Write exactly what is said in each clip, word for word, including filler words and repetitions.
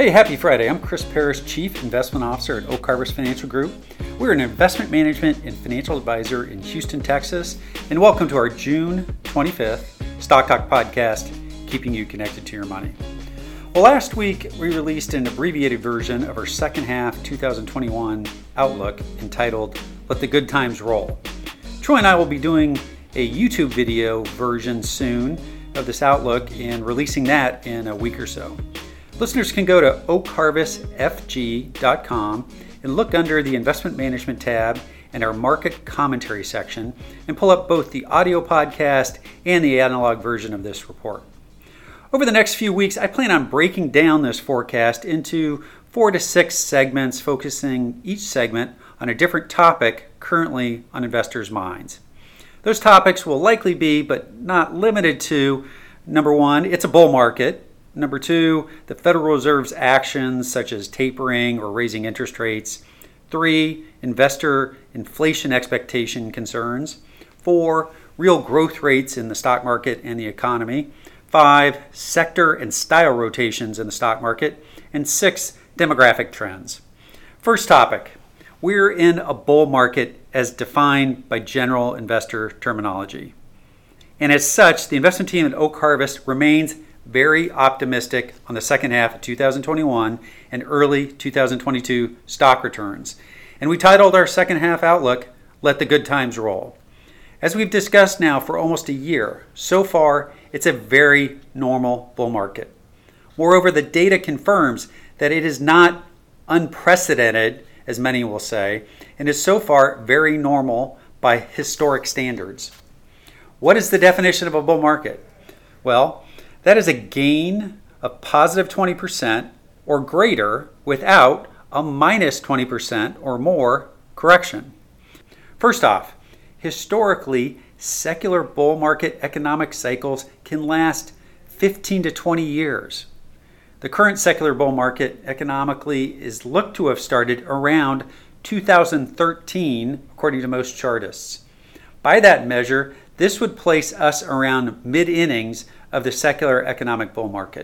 Hey, happy Friday. I'm Chris Parrish, Chief Investment Officer at Oak Harvest Financial Group. We're an investment management and financial advisor in Houston, Texas, and welcome to our June twenty-fifth Stock Talk podcast, keeping you connected to your money. Well, last week we released an abbreviated version of our second half two thousand twenty-one outlook entitled Let the Good Times Roll. Troy and I will be doing a YouTube video version soon of this outlook and releasing that in a week or so. Listeners can go to oak harvest f g dot com and look under the Investment Management tab and our Market Commentary section and pull up both the audio podcast and the analog version of this report. Over the next few weeks, I plan on breaking down this forecast into four to six segments, focusing each segment on a different topic currently on investors' minds. Those topics will likely be, but not limited to, number one, it's a bull market. Number two, the Federal Reserve's actions such as tapering or raising interest rates. Three, investor inflation expectation concerns. Four, real growth rates in the stock market and the economy. Five, sector and style rotations in the stock market. And six, demographic trends. First topic, we're in a bull market as defined by general investor terminology. And as such, the investment team at Oak Harvest remains very optimistic on the second half of two thousand twenty-one and early two thousand twenty-two stock returns. And we titled our second half outlook, Let the Good Times Roll. As we've discussed now for almost a year, so far it's a very normal bull market. Moreover, the data confirms that it is not unprecedented, as many will say, and is so far very normal by historic standards. What is the definition of a bull market? Well, that is a gain of positive twenty percent or greater without a minus twenty percent or more correction. First off, historically, secular bull market economic cycles can last fifteen to twenty years. The current secular bull market economically is looked to have started around two thousand thirteen, according to most chartists. By that measure, this would place us around mid-innings of the secular economic bull market.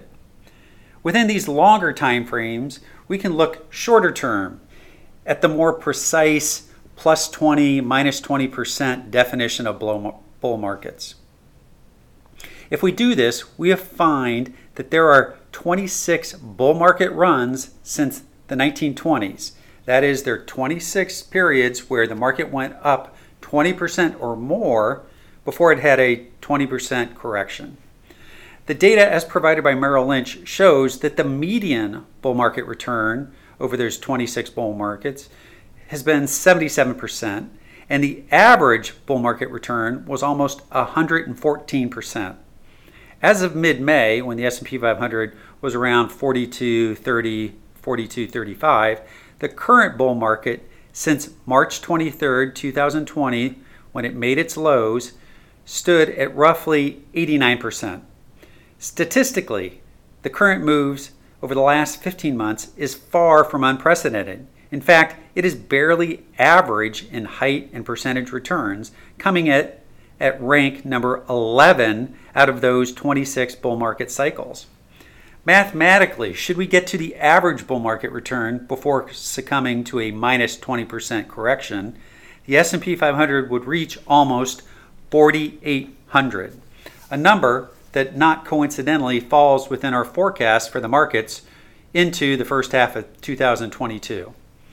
Within these longer time frames, we can look shorter term at the more precise plus twenty, minus twenty percent definition of bull markets. If we do this, we find that there are twenty-six bull market runs since the nineteen twenties. That is, there are twenty-six periods where the market went up twenty percent or more before it had a twenty percent correction. The data as provided by Merrill Lynch shows that the median bull market return over those twenty-six bull markets has been seventy-seven percent, and the average bull market return was almost one hundred fourteen percent. As of mid-May, when the S and P five hundred was around forty-two thirty, forty-two thirty-five, the current bull market since March twenty-third, twenty twenty, when it made its lows, stood at roughly eighty-nine percent. Statistically, the current moves over the last fifteen months is far from unprecedented. In fact, it is barely average in height and percentage returns, coming at, at rank number eleven out of those twenty-six bull market cycles. Mathematically, should we get to the average bull market return before succumbing to a minus twenty percent correction, the S and P five hundred would reach almost forty-eight hundred, a number that not coincidentally falls within our forecast for the markets into the first half of two thousand twenty-two.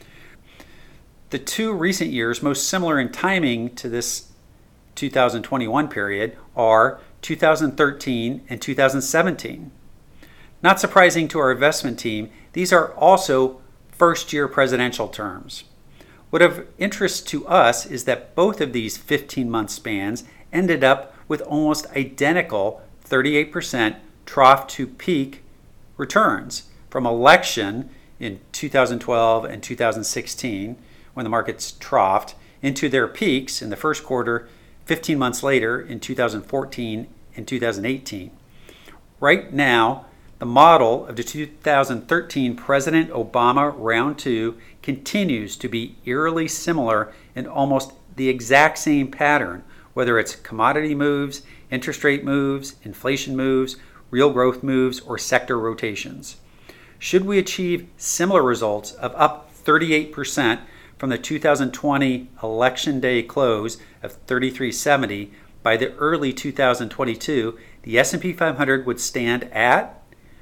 The two recent years most similar in timing to this two thousand twenty-one period are two thousand thirteen and two thousand seventeen. Not surprising to our investment team, these are also first-year presidential terms. What of interest to us is that both of these fifteen-month spans ended up with almost identical thirty-eight percent trough to peak returns from election in two thousand twelve and two thousand sixteen, when the markets troughed, into their peaks in the first quarter fifteen months later in two thousand fourteen and two thousand eighteen. Right now, the model of the two thousand thirteen President Obama round two continues to be eerily similar in almost the exact same pattern, whether it's commodity moves, interest rate moves, inflation moves, real growth moves, or sector rotations. should we achieve similar results of up thirty-eight percent from the two thousand twenty election day close of thirty-three seventy, by the early two thousand twenty-two, the S and P five hundred would stand at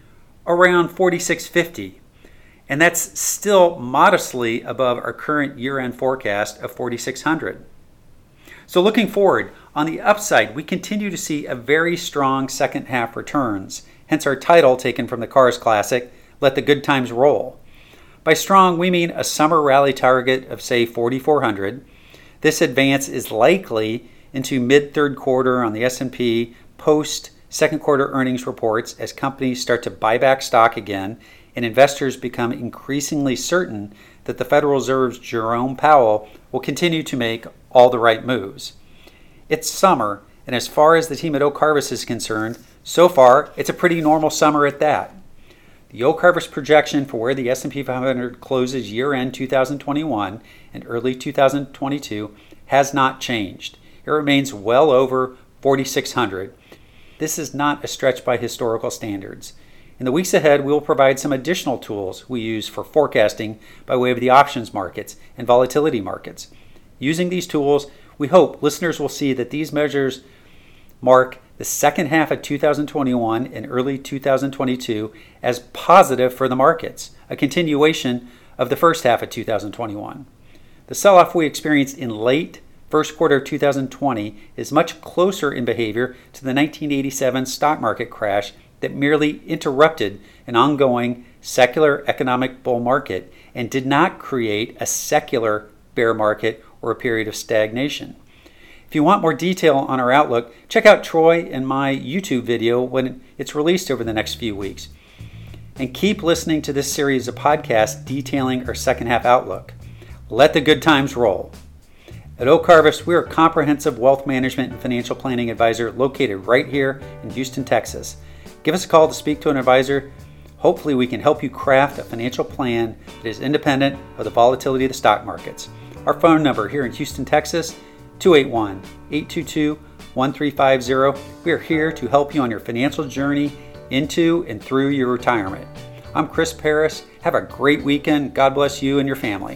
around forty-six fifty. And that's still modestly above our current year-end forecast of forty-six hundred. So looking forward, on the upside, we continue to see a very strong second half returns, hence our title taken from the Cars Classic, Let the Good Times Roll. By strong, we mean a summer rally target of, say, forty-four hundred. This advance is likely into mid-third quarter on the S and P post-second quarter earnings reports as companies start to buy back stock again and investors become increasingly certain that the Federal Reserve's Jerome Powell will continue to make all the right moves. It's summer, and as far as the team at Oak Harvest is concerned, so far it's a pretty normal summer at that. The Oak Harvest projection for where the S and P five hundred closes year-end two thousand twenty-one and early two thousand twenty-two has not changed. It remains well over forty-six hundred. This is not a stretch by historical standards. In the weeks ahead, we will provide some additional tools we use for forecasting by way of the options markets and volatility markets. Using these tools, we hope listeners will see that these measures mark the second half of two thousand twenty-one and early two thousand twenty-two as positive for the markets, a continuation of the first half of two thousand twenty-one. The sell-off we experienced in late first quarter of two thousand twenty is much closer in behavior to the nineteen eighty-seven stock market crash that merely interrupted an ongoing secular economic bull market and did not create a secular bear market or a period of stagnation. If you want more detail on our outlook, check out Troy and my YouTube video when it's released over the next few weeks. And keep listening to this series of podcasts detailing our second half outlook. Let the good times roll. At Oak Harvest, we're a comprehensive wealth management and financial planning advisor located right here in Houston, Texas. Give us a call to speak to an advisor. Hopefully we can help you craft a financial plan that is independent of the volatility of the stock markets. Our phone number here in Houston, Texas, two eight one, eight two two, one three five zero. We are here to help you on your financial journey into and through your retirement. I'm Chris Paris. Have a great weekend. God bless you and your family.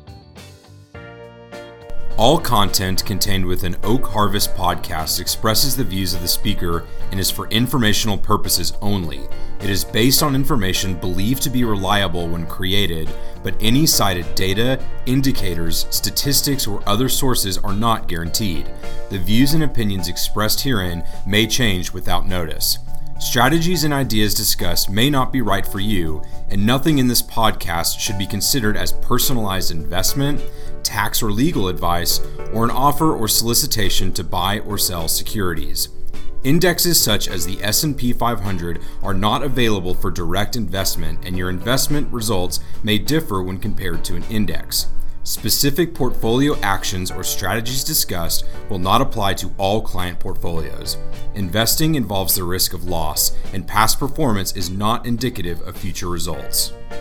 All content contained within Oak Harvest podcast expresses the views of the speaker and is for informational purposes only. It is based on information believed to be reliable when created, but any cited data, indicators, statistics, or other sources are not guaranteed. The views and opinions expressed herein may change without notice. Strategies and ideas discussed may not be right for you, and nothing in this podcast should be considered as personalized investment, tax or legal advice, or an offer or solicitation to buy or sell securities. Indexes such as the S and P five hundred are not available for direct investment, and your investment results may differ when compared to an index. Specific portfolio actions or strategies discussed will not apply to all client portfolios. Investing involves the risk of loss, and past performance is not indicative of future results.